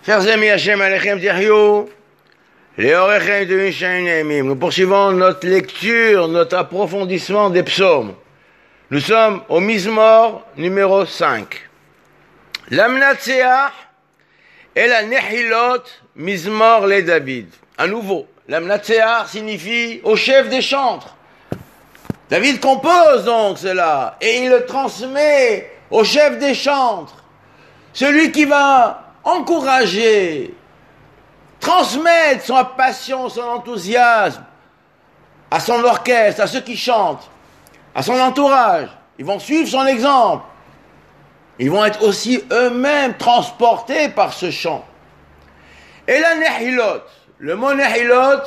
Chers amis, Hachem Alechem Tihyou, Leorechem Tevim Shanim, nous poursuivons notre lecture, notre approfondissement des psaumes. Nous sommes au Mizmor numéro 5. L'Amnatseach et la Nehilot Mizmor le David. À nouveau, l'Amnatseach signifie au chef des chantres. David compose donc cela et il le transmet au chef des chantres. Celui qui va encourager, transmettre sa passion, son enthousiasme à son orchestre, à ceux qui chantent, à son entourage. Ils vont suivre son exemple. Ils vont être aussi eux-mêmes transportés par ce chant. Et la Nehilot, le mot Nehilot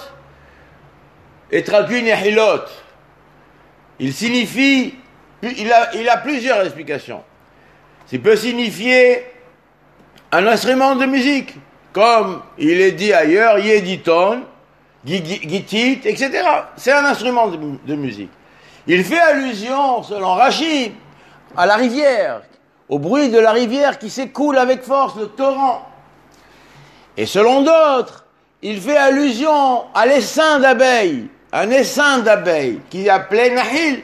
est traduit Nehilot. Il signifie, il a plusieurs explications. Il peut signifier un instrument de musique, comme il est dit ailleurs, Yediton, Gitit, etc. C'est un instrument de musique. Il fait allusion, selon Rashi, à la rivière, au bruit de la rivière qui s'écoule avec force, le torrent. Et selon d'autres, il fait allusion à l'essaim d'abeilles, un essaim d'abeilles qui est appelé Nahil.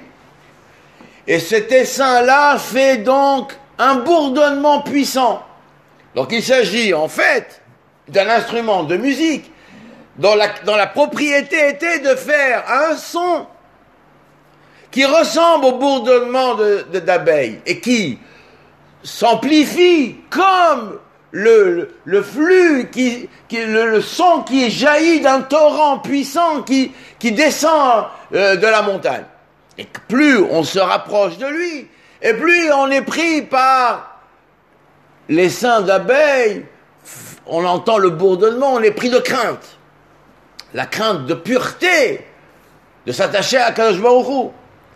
Et cet essaim-là fait donc un bourdonnement puissant. Donc il s'agit en fait d'un instrument de musique dont la propriété était de faire un son qui ressemble au bourdonnement d'abeilles et qui s'amplifie comme le flux, le son qui jaillit d'un torrent puissant qui descend de la montagne. Et plus on se rapproche de lui, et plus on est pris par l'essaim d'abeilles, on entend le bourdonnement, on est pris de crainte. La crainte de pureté, de s'attacher à Kadosh Baruch Hu.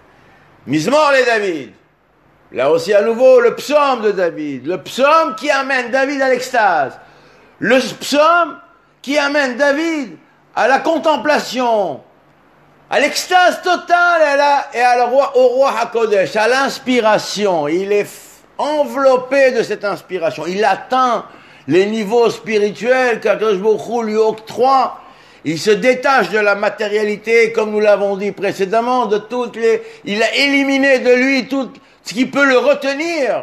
Mizmor le David. Là aussi à nouveau le psaume de David. Le psaume qui amène David à l'extase. Le psaume qui amène David à la contemplation, à l'extase totale au roi HaKodesh, à l'inspiration. Il est enveloppé de cette inspiration. Il atteint les niveaux spirituels qu'Akadosh Baruch Hu lui octroie. Il se détache de la matérialité, comme nous l'avons dit précédemment, il a éliminé de lui tout ce qui peut le retenir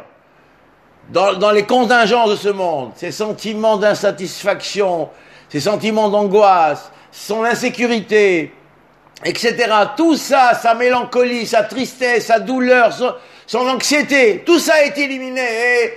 dans les contingences de ce monde. Ses sentiments d'insatisfaction, ses sentiments d'angoisse, son insécurité, etc. Tout ça, sa mélancolie, sa tristesse, sa douleur, son anxiété, tout ça est éliminé et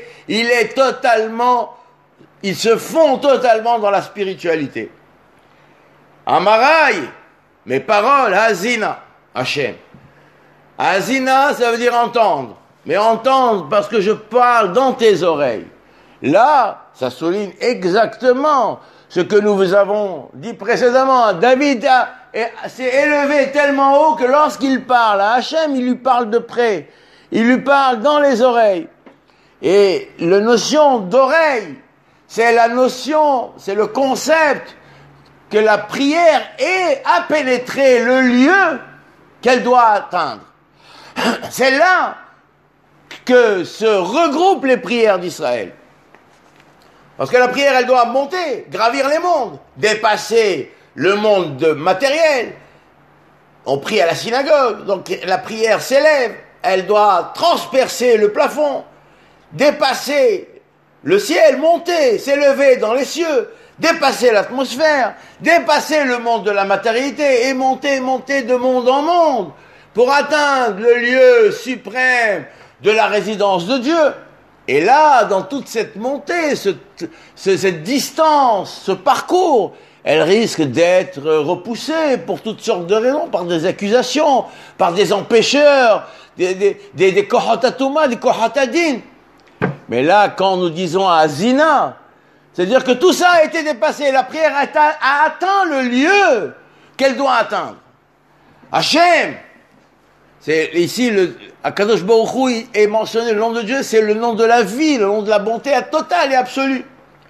il se fond totalement dans la spiritualité. Amarai, mes paroles, Hazina, Hachem. Hazina, ça veut dire entendre. Mais entendre parce que je parle dans tes oreilles. Là, ça souligne exactement ce que nous vous avons dit précédemment. David s'est élevé tellement haut que lorsqu'il parle à Hachem, il lui parle de près. Il lui parle dans les oreilles. Et la notion d'oreille, c'est le concept que la prière a pénétré le lieu qu'elle doit atteindre. C'est là que se regroupent les prières d'Israël. Parce que la prière, elle doit monter, gravir les mondes, dépasser le monde matériel. On prie à la synagogue, donc la prière s'élève, elle doit transpercer le plafond, dépasser le ciel, monter, s'élever dans les cieux, dépasser l'atmosphère, dépasser le monde de la matérialité et monter de monde en monde pour atteindre le lieu suprême de la résidence de Dieu. Et là, dans toute cette montée, cette distance, ce parcours, elle risque d'être repoussée pour toutes sortes de raisons, par des accusations, par des empêcheurs, des kohatatouma, des kohatadin. Mais là, quand nous disons Hazina, c'est-à-dire que tout ça a été dépassé. La prière a atteint le lieu qu'elle doit atteindre. Hachem, c'est ici, Akadosh Baruch Hu est mentionné, le nom de Dieu, c'est le nom de la vie, le nom de la bonté totale et absolue.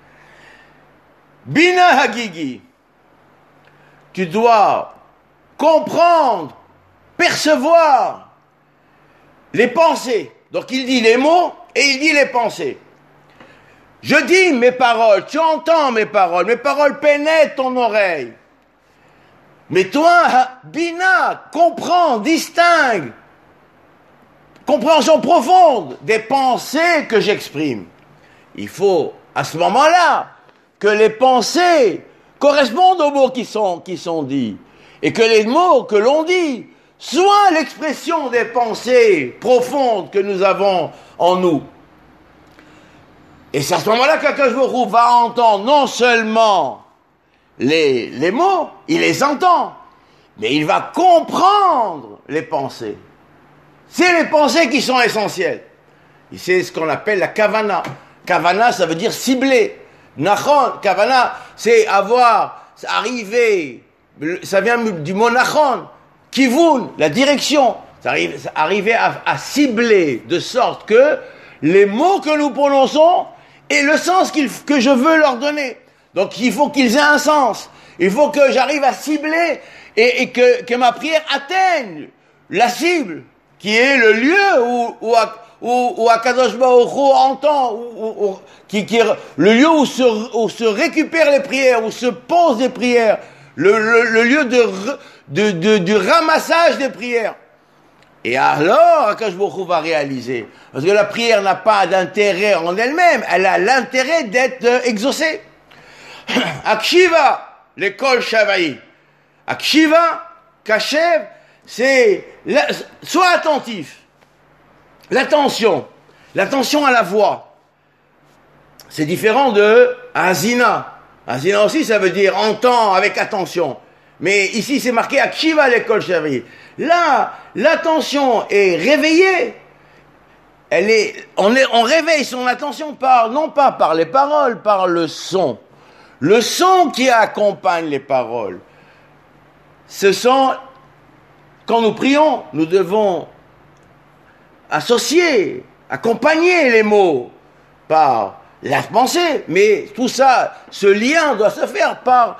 Bina Hagigi, tu dois comprendre, percevoir les pensées. Donc il dit les mots et il dit les pensées. Je dis mes paroles, tu entends mes paroles pénètrent ton oreille. Mais toi, Bina, comprends, distingue, compréhension profonde des pensées que j'exprime. Il faut, à ce moment-là, que les pensées correspondent aux mots qui sont dits, et que les mots que l'on dit soient l'expression des pensées profondes que nous avons en nous. Et c'est à ce moment-là qu'Akadosh Baruch Hu va entendre non seulement les mots, il les entend, mais il va comprendre les pensées. C'est les pensées qui sont essentielles. Et c'est ce qu'on appelle la kavana. Kavana, ça veut dire cibler. Nachon, kavana, c'est arriver, ça vient du mot nachon, kivun, la direction. Arriver à cibler de sorte que les mots que nous prononçons aient le sens que je veux leur donner. Donc il faut qu'ils aient un sens. Il faut que j'arrive à cibler et que ma prière atteigne la cible, qui est le lieu où Akadosh Baruch Hu entend, qui est le lieu où se récupèrent les prières, où se posent les prières, le lieu du ramassage des prières. Et alors, Akadosh Baruch Hu va réaliser, parce que la prière n'a pas d'intérêt en elle-même, elle a l'intérêt d'être exaucée. Akshiva, l'école Shavaï. Akshiva, Kashev, c'est sois attentif. L'attention à la voix. C'est différent de Azina. Azina aussi, ça veut dire entend avec attention. Mais ici, c'est marqué Akshiva, l'école Shavaï. Là, l'attention est réveillée. On réveille son attention non pas par les paroles, par le son. Le son qui accompagne les paroles. Ce sont, quand nous prions, nous devons associer, accompagner les mots par la pensée. Mais tout ça, ce lien doit se faire par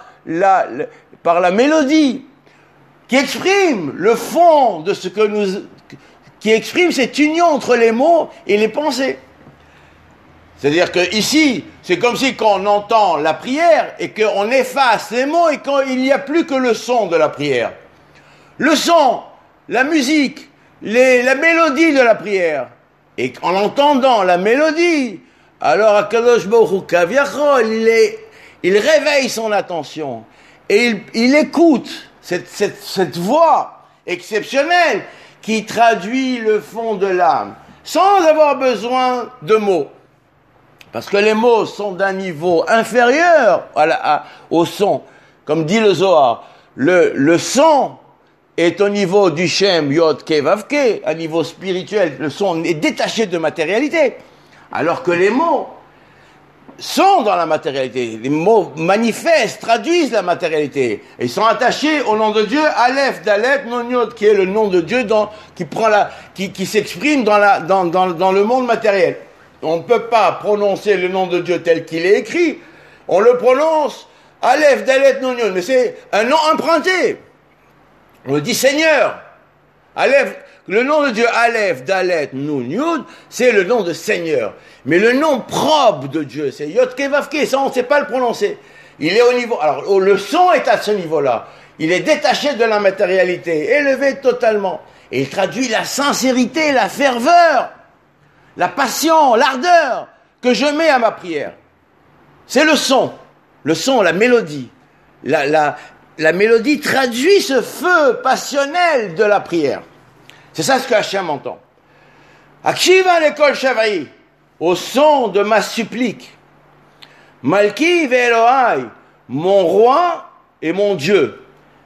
la mélodie qui exprime le fond de ce que qui exprime cette union entre les mots et les pensées. C'est-à-dire que ici, c'est comme si quand on entend la prière et qu'on efface les mots et qu'il n'y a plus que le son de la prière. Le son, la musique, la mélodie de la prière. Et en entendant la mélodie, alors Akadosh Baruch Hu Kaviachol, il réveille son attention et il écoute cette voix exceptionnelle qui traduit le fond de l'âme, sans avoir besoin de mots. Parce que les mots sont d'un niveau inférieur au son. Comme dit le Zohar, le son est au niveau du Shem, Yod, Ke, Vav, Ke, à niveau spirituel. Le son est détaché de matérialité. Alors que les mots sont dans la matérialité. Les mots manifestent, traduisent la matérialité. Et ils sont attachés au nom de Dieu, Aleph, Dalet, Non, Yod, qui est le nom de Dieu qui s'exprime dans le monde matériel. On ne peut pas prononcer le nom de Dieu tel qu'il est écrit. On le prononce Aleph, Dalet, Nun, Yod. Mais c'est un nom emprunté. On le dit Seigneur. Aleph, le nom de Dieu Aleph, Dalet, Nun, Yod, c'est le nom de Seigneur. Mais le nom propre de Dieu, c'est Yod, Ke, Vav, Ke. Ça, on ne sait pas le prononcer. Il est au niveau... Alors, le son est à ce niveau-là. Il est détaché de la matérialité, élevé totalement. Et il traduit la sincérité, la ferveur, la passion, l'ardeur que je mets à ma prière. C'est le son, la mélodie. La mélodie traduit ce feu passionnel de la prière. C'est ça ce que Hachem entend. Akshiva l'école Shavaï, au son de ma supplique. Malki ve'Elohai, mon roi et mon Dieu.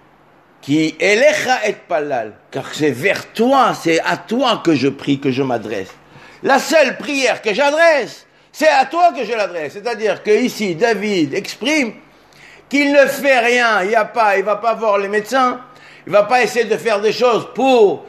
Qui elecha et palal, car c'est vers toi, c'est à toi que je prie, que je m'adresse. La seule prière que j'adresse, c'est à toi que je l'adresse. C'est-à-dire que ici, David exprime qu'il ne fait rien. Il va pas voir les médecins. Il va pas essayer de faire des choses pour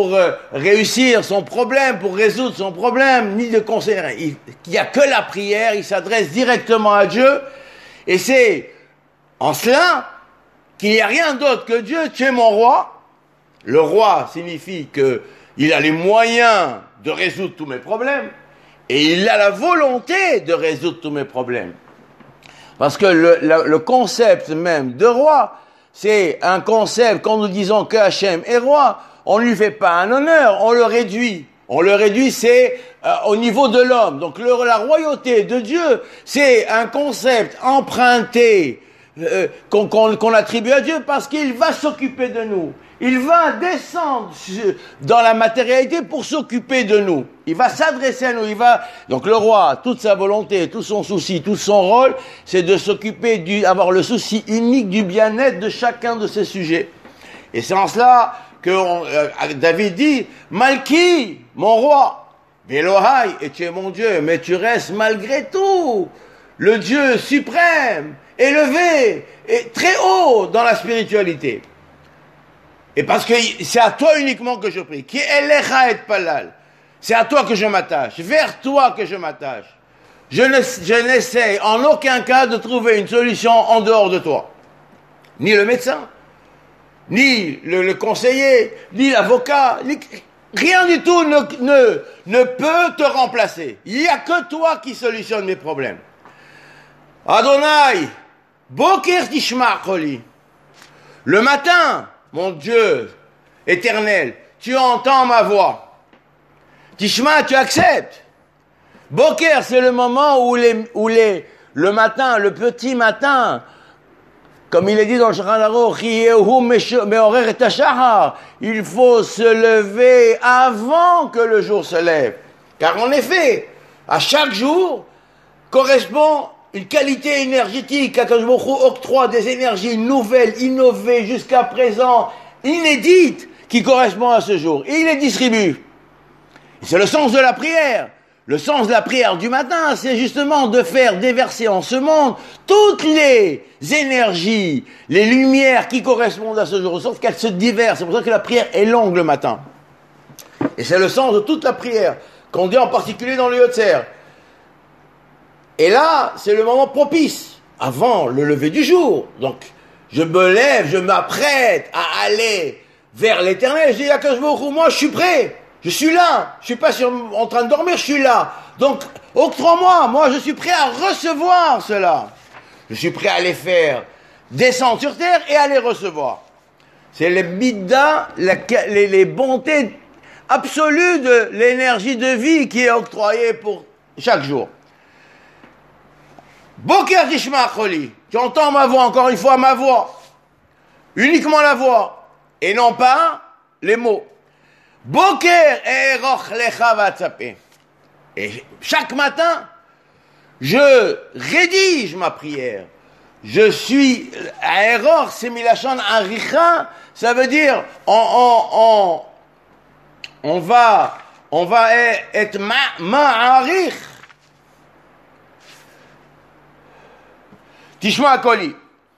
réussir son problème, pour résoudre son problème, ni de conseiller. Il n'y a que la prière. Il s'adresse directement à Dieu. Et c'est en cela qu'il n'y a rien d'autre que Dieu. Tu es mon roi. Le roi signifie qu'il a les moyens de résoudre tous mes problèmes. Et il a la volonté de résoudre tous mes problèmes. Parce que le concept même de roi, c'est un concept, quand nous disons que Hachem est roi, on ne lui fait pas un honneur, on le réduit. On le réduit, c'est au niveau de l'homme. Donc la royauté de Dieu, c'est un concept emprunté, qu'on attribue à Dieu parce qu'il va s'occuper de nous. Il va descendre dans la matérialité pour s'occuper de nous. Il va s'adresser à nous. Donc le roi, toute sa volonté, tout son souci, tout son rôle, c'est de s'occuper avoir le souci unique du bien-être de chacun de ses sujets. Et c'est en cela que David dit, Malki, mon roi, Vélohai, et tu es mon Dieu, mais tu restes malgré tout le Dieu suprême, élevé, et très haut dans la spiritualité. Et parce que c'est à toi uniquement que je prie. Qui elecha et palal. C'est à toi que je m'attache. Vers toi que je m'attache. Je n'essaie en aucun cas de trouver une solution en dehors de toi. Ni le médecin, ni le conseiller, ni l'avocat, rien du tout ne peut te remplacer. Il n'y a que toi qui solutionne mes problèmes. Adonai, Boker Tishma Choli. Le matin, mon Dieu éternel, tu entends ma voix. Tishma, tu acceptes. Boker, c'est le moment où le matin, le petit matin, comme il est dit dans le Shulchan Aruch, il faut se lever avant que le jour se lève. Car en effet, à chaque jour correspond une qualité énergétique. Akadosh Baruch Hu octroie des énergies nouvelles, innovées, jusqu'à présent, inédites, qui correspondent à ce jour. Et il les distribue. Et c'est le sens de la prière. Le sens de la prière du matin, c'est justement de faire déverser en ce monde toutes les énergies, les lumières qui correspondent à ce jour, sauf qu'elles se diversent. C'est pour ça que la prière est longue le matin. Et c'est le sens de toute la prière, qu'on dit en particulier dans le Yotzer. Et là, c'est le moment propice, avant le lever du jour. Donc, je me lève, je m'apprête à aller vers l'éternel. Je dis à Akadosh Baruch Hu, moi je suis prêt. Je suis là, je suis pas en train de dormir, je suis là. Donc, octroie-moi, je suis prêt à recevoir cela. Je suis prêt à les faire descendre sur terre et à les recevoir. C'est les middas, les bontés absolues de l'énergie de vie qui est octroyée pour chaque jour. Boker Tishma Choli, tu entends ma voix, encore une fois ma voix. Uniquement la voix, et non pas les mots. Boker eroch lecha vatzapeh. Et chaque matin, je rédige ma prière. Je suis eroch, c'est milachon aricha, ça veut dire on va être ma'arich. Tishma Koli.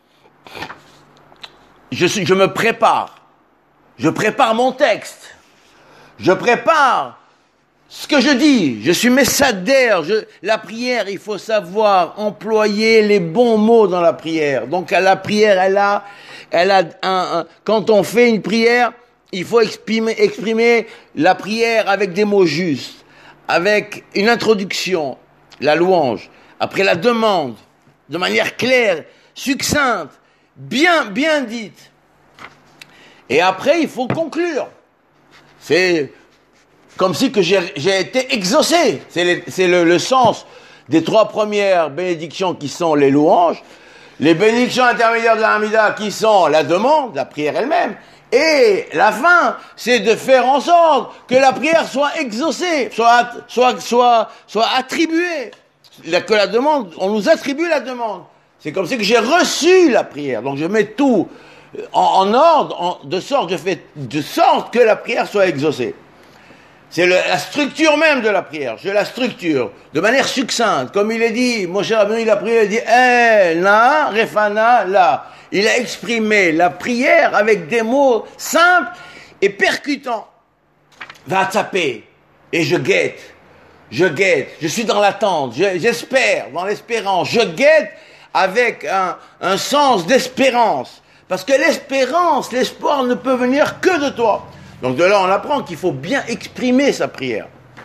Je me prépare. Je prépare mon texte. Je prépare ce que je dis. Je suis messader. La prière, il faut savoir employer les bons mots dans la prière. Donc, la prière, elle a quand on fait une prière, il faut exprimer la prière avec des mots justes, avec une introduction, la louange, après la demande, de manière claire, succincte, bien dite. Et après, il faut conclure. C'est comme si que j'ai été exaucé. C'est le sens des 3 premières bénédictions qui sont les louanges, les bénédictions intermédiaires de la Hamida qui sont la demande, la prière elle-même, et la fin, c'est de faire en sorte que la prière soit exaucée, soit attribuée. Que la demande, on nous attribue la demande. C'est comme si que j'ai reçu la prière. Donc je mets tout en ordre, de sorte que la prière soit exaucée. C'est la structure même de la prière. Je la structure de manière succincte. Comme il est dit, Moshe Rabbeinu, il a prié, il dit, na, refana, la. Il a exprimé la prière avec des mots simples et percutants. Va taper. Et je guette, je suis dans l'attente, j'espère, dans l'espérance, je guette avec un sens d'espérance. Parce que l'espérance, l'espoir ne peut venir que de toi. Donc de là, on apprend qu'il faut bien exprimer sa prière.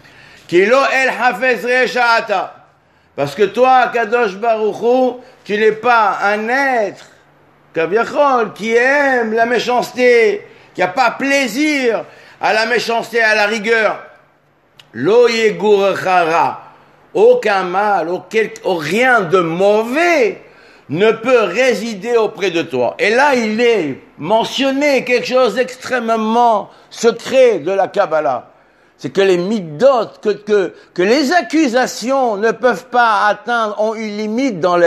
Kilo el hafez re'sha'ata. Parce que toi, Kadosh Baruch Hu, tu n'es pas un être, Kaviachol, qui aime la méchanceté, qui n'a pas plaisir à la méchanceté, à la rigueur. Lo yegur chara. Aucun mal, rien de mauvais ne peut résider auprès de toi. Et là, il est mentionné quelque chose d'extrêmement secret de la Kabbalah. C'est que les middot, que les accusations ne peuvent pas atteindre, ont une limite dans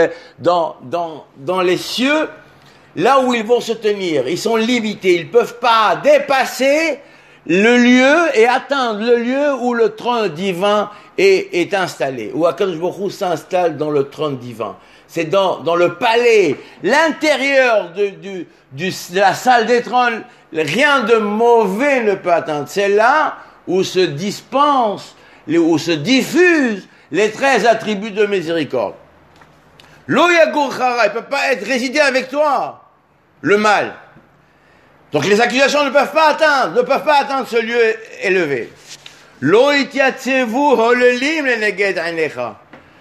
les cieux, là où ils vont se tenir. Ils sont limités, ils ne peuvent pas dépasser le lieu et atteindre le lieu où le trône divin est installé, où Akadosh Baruch Hu s'installe dans le trône divin. C'est dans le palais, l'intérieur de la salle des trônes, rien de mauvais ne peut atteindre. C'est là où se dispensent, où se diffusent les 13 attributs de miséricorde. Lo yagur chara, il ne peut pas résider avec toi, le mal. Donc les accusations ne peuvent pas atteindre ce lieu élevé. Lo itiatzevu holelim leneged einecha.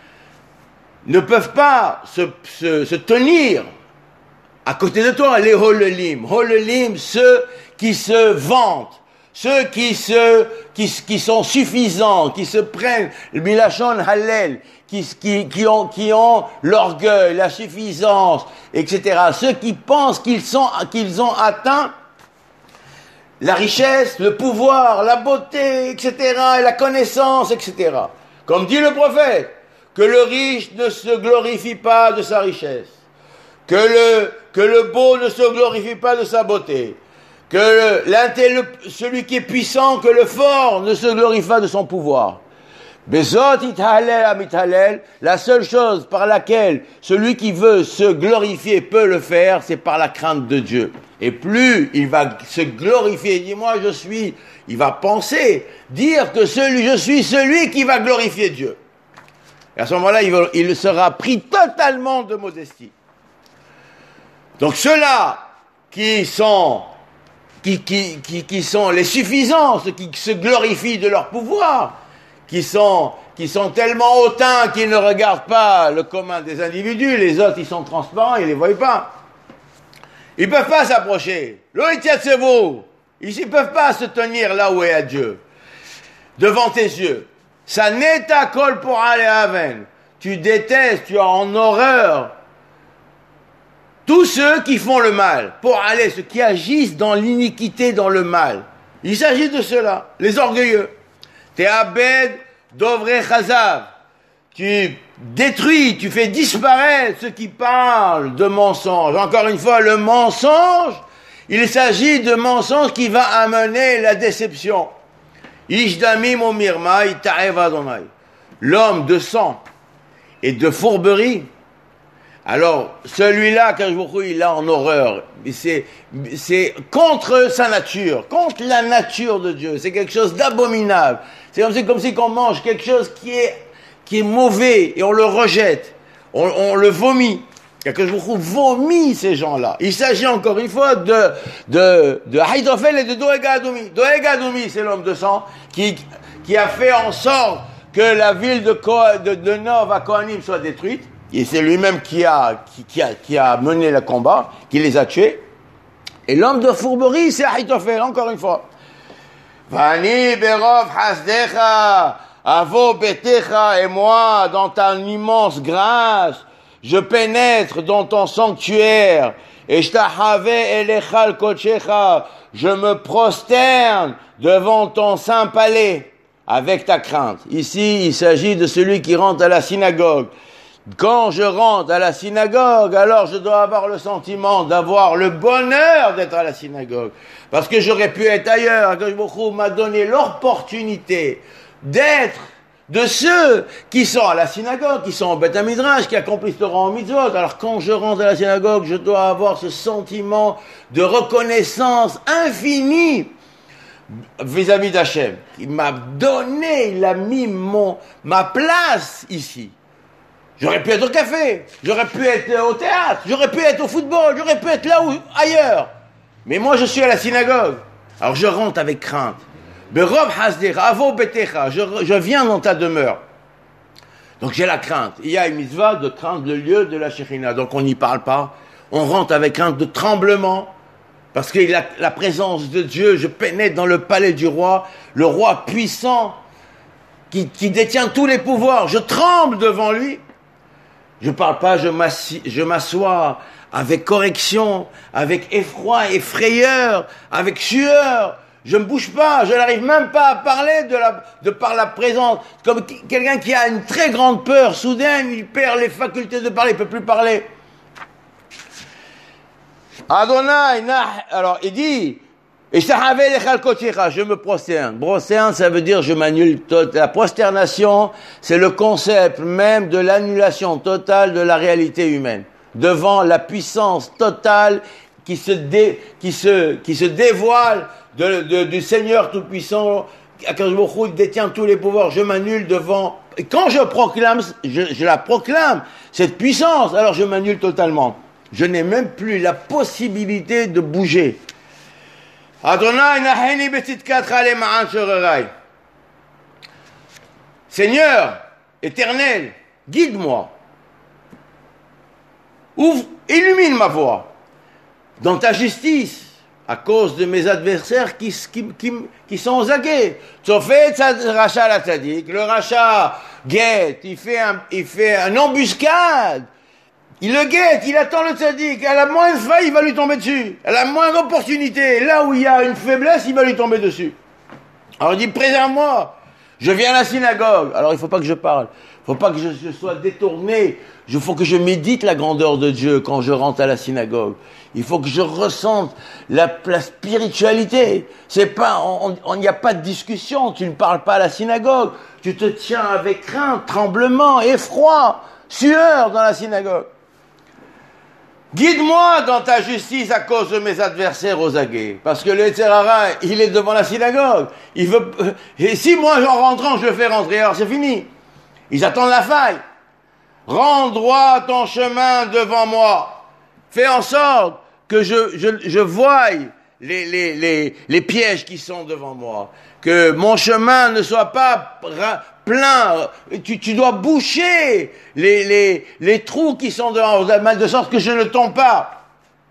Ne peuvent pas se tenir à côté de toi, les holelim. Holelim, ceux qui se vantent, ceux qui sont suffisants, qui se prennent le milachon hallel, qui ont l'orgueil, la suffisance, etc. Ceux qui pensent qu'ils ont atteint la richesse, le pouvoir, la beauté, etc., et la connaissance, etc. Comme dit le prophète, que le riche ne se glorifie pas de sa richesse, que le beau ne se glorifie pas de sa beauté, que celui qui est puissant, que le fort ne se glorifie pas de son pouvoir. Bezot ithalel amithalel, la seule chose par laquelle celui qui veut se glorifier peut le faire, c'est par la crainte de Dieu. Et plus il va se glorifier, il dit moi je suis, il va penser, dire que je suis celui qui va glorifier Dieu. Et à ce moment-là, il sera pris totalement de modestie. Donc ceux-là qui sont les suffisants, ceux qui se glorifient de leur pouvoir, qui sont tellement hautains qu'ils ne regardent pas le commun des individus, les autres ils sont transparents, ils ne les voient pas. Ils ne peuvent pas s'approcher. Ils ne peuvent pas se tenir là où est à Dieu, devant tes yeux. Ça n'est ta kol pour aller à Aven. Tu détestes, tu as en horreur tous ceux qui font le mal, pour aller, ceux qui agissent dans l'iniquité, dans le mal. Il s'agit de ceux-là, les orgueilleux. Te'abed dovre chazav. Tu détruis, tu fais disparaître ceux qui parlent de mensonges. Encore une fois, le mensonge, il s'agit de mensonge qui va amener la déception. Ishdamim o mirma itaev Adonai. L'homme de sang et de fourberie, alors celui-là, il a en horreur. C'est contre sa nature, contre la nature de Dieu. C'est quelque chose d'abominable. C'est comme si on mange quelque chose qui est mauvais et on le rejette, on le vomit. Qu'Akadosh vomit ces gens-là. Il s'agit encore une fois de Ahitophel et de Doeg Adomi. Doeg Adomi, c'est l'homme de sang qui a fait en sorte que la ville de Nov à Kohanim soit détruite. Et c'est lui-même qui a mené le combat, qui les a tués. Et l'homme de fourberie, c'est Ahitophel, encore une fois. Vani berov hasdecha, avo betecha, et moi, dans ta immense grâce, je pénètre dans ton sanctuaire, et je me prosterne devant ton saint palais, avec ta crainte. Ici, il s'agit de celui qui rentre à la synagogue. Quand je rentre à la synagogue, alors je dois avoir le sentiment d'avoir le bonheur d'être à la synagogue. Parce que j'aurais pu être ailleurs. Akadosh Baruch Hu m'a donné l'opportunité d'être de ceux qui sont à la synagogue, qui sont au Beth Midrash, qui accomplissent le rang mitzvot. Alors quand je rentre à la synagogue, je dois avoir ce sentiment de reconnaissance infinie vis-à-vis d'Hachem. Il m'a donné, il a mis ma place ici. J'aurais pu être au café, j'aurais pu être au théâtre, j'aurais pu être au football, j'aurais pu être là ou ailleurs. Mais moi je suis à la synagogue. Alors je rentre avec crainte. Berov hasdecha, avo betecha, je viens dans ta demeure. Donc j'ai la crainte. Il y a une mitzvah de craindre le lieu de la Shekhinah. Donc on n'y parle pas. On rentre avec crainte de tremblement. Parce que la présence de Dieu, je pénètre dans le palais du roi, le roi puissant, qui détient tous les pouvoirs. Je tremble devant lui. Je parle pas, je m'assois avec correction, avec effroi et frayeur, avec sueur. Je ne bouge pas, je n'arrive même pas à parler de par la présence. Comme quelqu'un qui a une très grande peur, soudain il perd les facultés de parler, il ne peut plus parler. Adonai, alors il dit, je me prosterne. Prosterne, ça veut dire je m'annule. La prosternation, c'est le concept même de l'annulation totale de la réalité humaine. Devant la puissance totale qui se dévoile du Seigneur Tout-Puissant, Akadosh Baruch Hu détient tous les pouvoirs, je m'annule devant. Et quand je proclame, je la proclame, cette puissance, alors je m'annule totalement. Je n'ai même plus la possibilité de bouger. Adonai naheni betzidkat chale ma'an shorerai. Seigneur, éternel, guide-moi. Ouvre, illumine ma voie. Dans ta justice, à cause de mes adversaires qui sont aux aguets. Tzofet racha la tzadik, le racha guette, il fait une embuscade. Il le guette, il attend le tzaddik. À la moindre faille, il va lui tomber dessus. À la moindre opportunité, là où il y a une faiblesse, il va lui tomber dessus. Alors il dit, préserve-moi. Je viens à la synagogue. Alors il ne faut pas que je parle. Il ne faut pas que je sois détourné. Il faut que je médite la grandeur de Dieu quand je rentre à la synagogue. Il faut que je ressente la spiritualité. C'est pas, il n'y a pas de discussion. Tu ne parles pas à la synagogue. Tu te tiens avec crainte, tremblement, effroi, sueur dans la synagogue. Guide-moi dans ta justice à cause de mes adversaires aux aguets. Parce que le Yetzer Hara, il est devant la synagogue. Il veut, et si moi, en rentrant, je le fais rentrer, alors c'est fini. Ils attendent la faille. Rends droit ton chemin devant moi. Fais en sorte que je voie les pièges qui sont devant moi. Que mon chemin ne soit pas plein. Tu dois boucher les trous qui sont devant moi, de sorte que je ne tombe pas.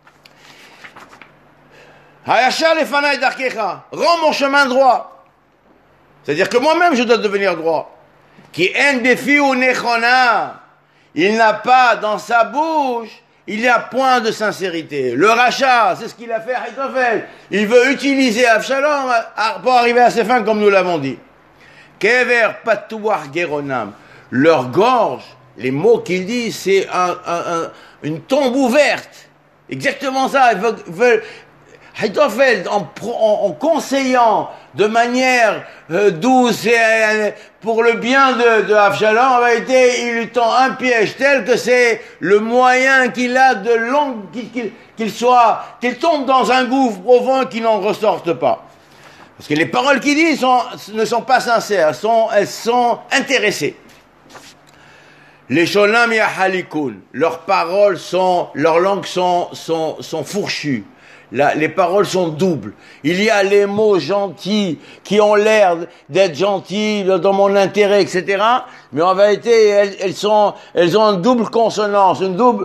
Hayashar lefanai darkecha. Rends mon chemin droit. C'est-à-dire que moi-même, je dois devenir droit. Qui en befi ou nechona. Il n'a pas dans sa bouche, il n'y a point de sincérité. Le rachat, c'est ce qu'il a fait à Ahitophel. Il veut utiliser Avshalom pour arriver à ses fins, comme nous l'avons dit. Kever patouar geronam. Leur gorge, les mots qu'il dit, c'est une tombe ouverte. Exactement ça. Ils veulent Ahitophel, en conseillant de manière douce et pour le bien de Avshalom, en réalité, il lui tend un piège tel que c'est le moyen qu'il a de long, qu'il tombe dans un gouffre profond qu'il n'en ressorte pas. Parce que les paroles qu'il dit ne sont pas sincères, elles sont intéressées. Les shonam yahalikun, leurs langues sont fourchues. Les paroles sont doubles. Il y a les mots gentils qui ont l'air d'être gentils dans mon intérêt, etc. Mais en vérité, elles ont une double consonance,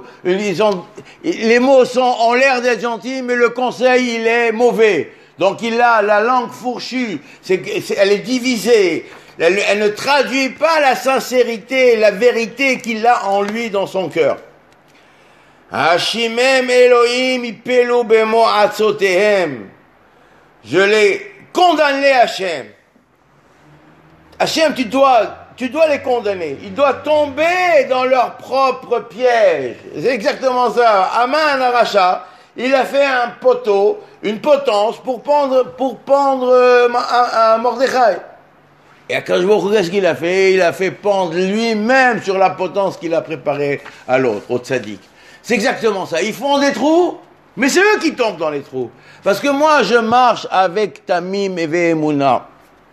les mots ont l'air d'être gentils, mais le conseil, il est mauvais. Donc il a la langue fourchue, elle est divisée. Elle ne traduit pas la sincérité, la vérité qu'il a en lui dans son cœur. Hashimem Elohim ipelu bemo atzotehem. Je les condamné Hachem. Hachem, tu dois les condamner. Ils doivent tomber dans leur propre piège. C'est exactement ça. Aman Aracha, il a fait un poteau, une potence pour pendre un Mordechai. Et Akadosh Baruch Hu, qu'est-ce qu'il a fait? Il a fait pendre lui-même sur la potence qu'il a préparée à l'autre, au tzaddik. C'est exactement ça. Ils font des trous, mais c'est eux qui tombent dans les trous. Parce que moi, je marche avec Tamim et Ve'emunah,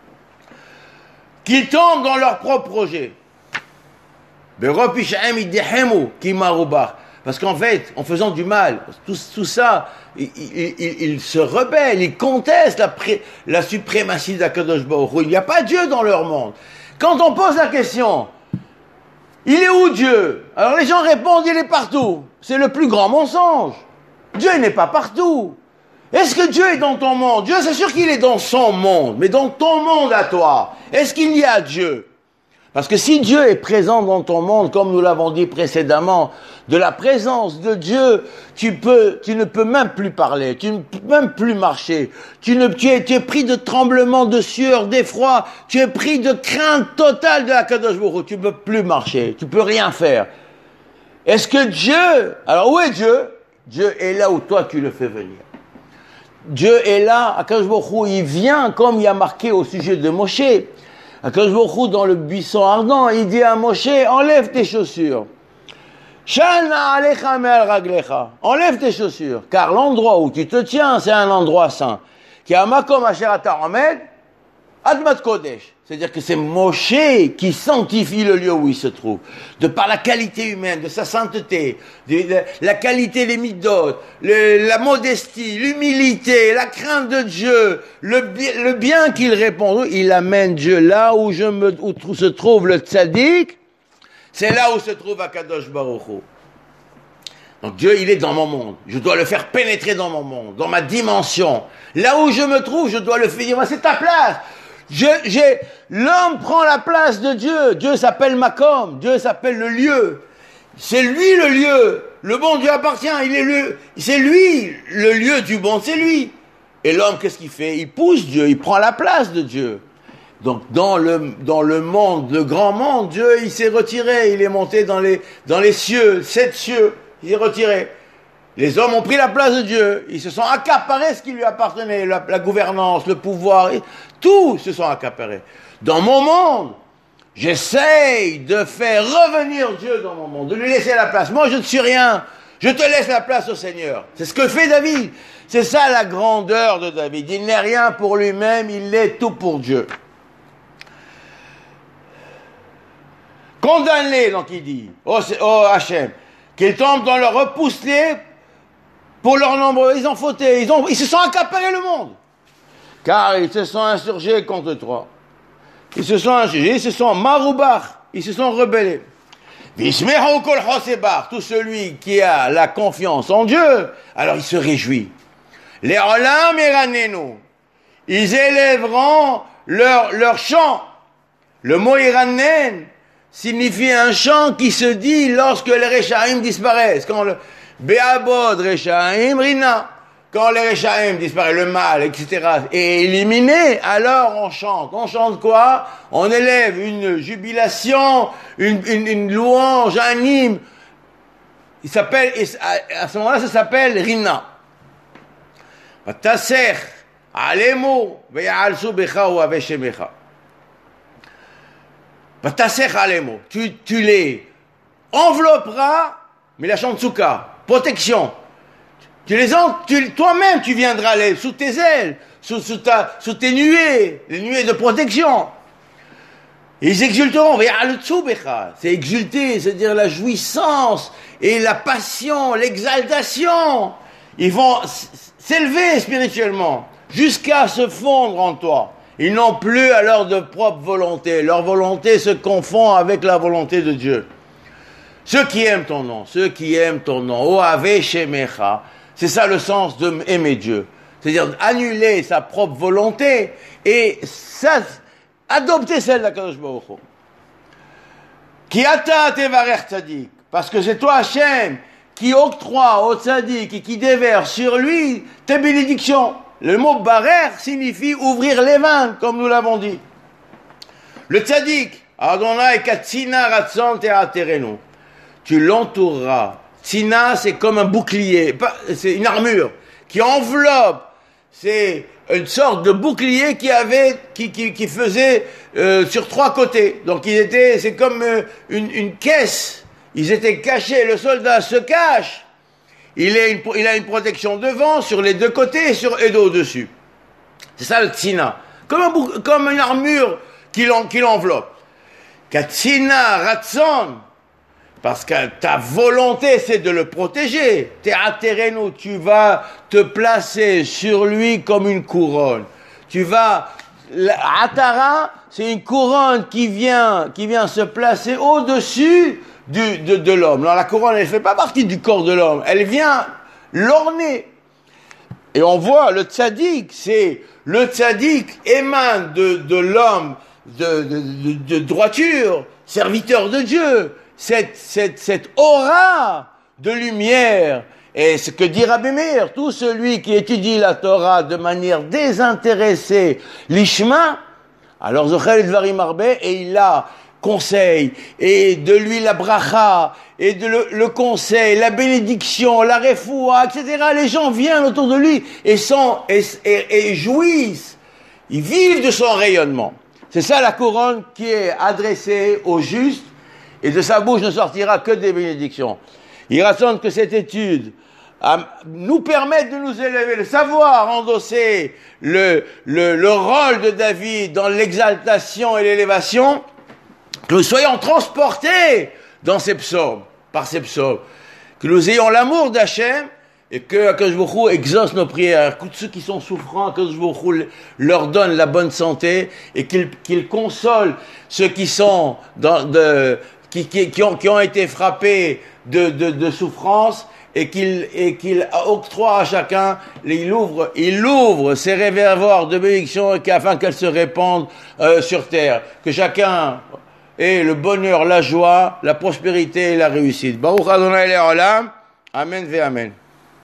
qui tombent dans leur propre projet. Parce qu'en fait, en faisant du mal, tout ça, ils se rebellent, ils contestent la suprématie d'Akadosh Baruch Hu. Il n'y a pas Dieu dans leur monde. Quand on pose la question, il est où Dieu? Alors les gens répondent, il est partout. C'est le plus grand mensonge. Dieu n'est pas partout. Est-ce que Dieu est dans ton monde? Dieu, c'est sûr qu'il est dans son monde, mais dans ton monde à toi, est-ce qu'il y a Dieu? Parce que si Dieu est présent dans ton monde, comme nous l'avons dit précédemment, de la présence de Dieu, tu ne peux même plus parler, tu ne peux même plus marcher, tu es pris de tremblements, de sueur, d'effroi, tu es pris de crainte totale de la Kadosh Baruch Hu, tu ne peux plus marcher, tu ne peux rien faire. Est-ce que Dieu, alors où est Dieu? Dieu est là où toi tu le fais venir. Dieu est là, Akadosh Baruch Hu, il vient comme il y a marqué au sujet de Moshe. Akadosh Baruch Hu, dans le buisson ardent, il dit à Moshe, enlève tes chaussures. Shana alecha me'al raglecha. Enlève tes chaussures, car l'endroit où tu te tiens, c'est un endroit saint. Qui a makom asher ata omed, admat kodesh. C'est-à-dire que c'est Moshe qui sanctifie le lieu où il se trouve. De par la qualité humaine, de sa sainteté, de la qualité des midot, la modestie, l'humilité, la crainte de Dieu, le bien qu'il répond, il amène Dieu là où se trouve le tzaddik, c'est là où se trouve Akadosh Baruch Hu. Donc Dieu, il est dans mon monde. Je dois le faire pénétrer dans mon monde, dans ma dimension. Là où je me trouve, je dois le faire dire, c'est ta place. L'homme prend la place de Dieu. Dieu s'appelle Makom. Dieu s'appelle le lieu. C'est lui le lieu. Le bon Dieu appartient. C'est lui le lieu du bon. C'est lui. Et l'homme, qu'est-ce qu'il fait? Il pousse Dieu. Il prend la place de Dieu. Donc, dans le monde, le grand monde, Dieu, il s'est retiré. Il est monté dans les cieux, 7 cieux. Il est retiré. Les hommes ont pris la place de Dieu. Ils se sont accaparés ce qui lui appartenait, la gouvernance, le pouvoir. Tout se sont accaparés. Dans mon monde, j'essaye de faire revenir Dieu dans mon monde, de lui laisser la place. Moi, je ne suis rien. Je te laisse la place au Seigneur. C'est ce que fait David. C'est ça la grandeur de David. Il n'est rien pour lui-même, il est tout pour Dieu. Condamne-les, donc il dit, oh Hachem, qu'ils tombent dans leur repousse-les pour leur nombre. Ils ont fauté, ils se sont accaparés le monde. Car ils se sont insurgés contre toi. Ils se sont insurgés, ils se sont maroubar, ils se sont rebellés. Tout celui qui a la confiance en Dieu, alors il se réjouit. Les olam iranenu, ils élèveront leur chant. Le mot iranen signifie un chant qui se dit lorsque les Rechaim disparaissent. Quand le Be'abod Rechaim Rina, quand les Rechaim disparaissent, le mal, etc., est éliminé, alors on chante. On chante quoi? On élève une jubilation, une louange, un hymne. Il s'appelle, à ce moment-là, ça s'appelle Rina. Taser, alemo, ve'alsu becha ou aveshemecha. Tu les envelopperas, mais la Shantsuka, protection. Toi-même, tu viendras sous tes ailes, sous tes nuées, les nuées de protection. Ils exulteront, c'est exulter, c'est-à-dire la jouissance et la passion, l'exaltation. Ils vont s'élever spirituellement jusqu'à se fondre en toi. Ils n'ont plus alors de propre volonté. Leur volonté se confond avec la volonté de Dieu. Ceux qui aiment ton nom, Oave Shemecha, c'est ça le sens de aimer Dieu. C'est-à-dire annuler sa propre volonté et adopter celle d'Akadosh Baruch Hu. Ki ata tevarech tzadik, parce que c'est toi Hachem qui octroie au tzadik et qui déverse sur lui tes bénédictions. Le mot barer signifie ouvrir les vannes, comme nous l'avons dit. Le tzaddik, Adonai katsina ratzon te'aterenu. Tu l'entoureras. Tsina, c'est comme un bouclier, c'est une armure qui enveloppe. C'est une sorte de bouclier qui faisait sur 3 côtés. Donc c'est comme une caisse. Ils étaient cachés. Le soldat se cache. Il a une protection devant, sur les 2 côtés et au-dessus. C'est ça le tsina. Comme une armure qui l'enveloppe. Katsina ratzon parce que ta volonté, c'est de le protéger. Te'aterenu, tu vas te placer sur lui comme une couronne. Atara, c'est une couronne qui vient se placer au-dessus de l'homme. Alors la couronne, elle ne fait pas partie du corps de l'homme. Elle vient l'orner. Et on voit le tzaddik émane de l'homme de droiture, serviteur de Dieu, cette aura de lumière. Et ce que dit Rabbi Meir, tout celui qui étudie la Torah de manière désintéressée, l'ishma, alors zochel dvarim arbeh, et il a conseil, et de lui la bracha, et le conseil, la bénédiction, la refoua, etc. Les gens viennent autour de lui et jouissent. Ils vivent de son rayonnement. C'est ça la couronne qui est adressée aux justes, et de sa bouche ne sortira que des bénédictions. Il raconte que cette étude nous permette de nous élever, de savoir endosser le rôle de David dans l'exaltation et l'élévation, que nous soyons transportés dans ces psaumes, par ces psaumes, que nous ayons l'amour d'Hachem et que Akadosh Baruch Hu exauce nos prières, que ceux qui sont souffrants, Akadosh Baruch Hu leur donne la bonne santé et qu'il console ceux qui sont qui ont été frappés de souffrance et qu'il octroie à chacun, il ouvre ses réservoirs de bénédiction afin qu'elles se répandent sur terre, que chacun ait le bonheur, la joie, la prospérité et la réussite. Baruch Adonai Le'olam, Amen ve Amen.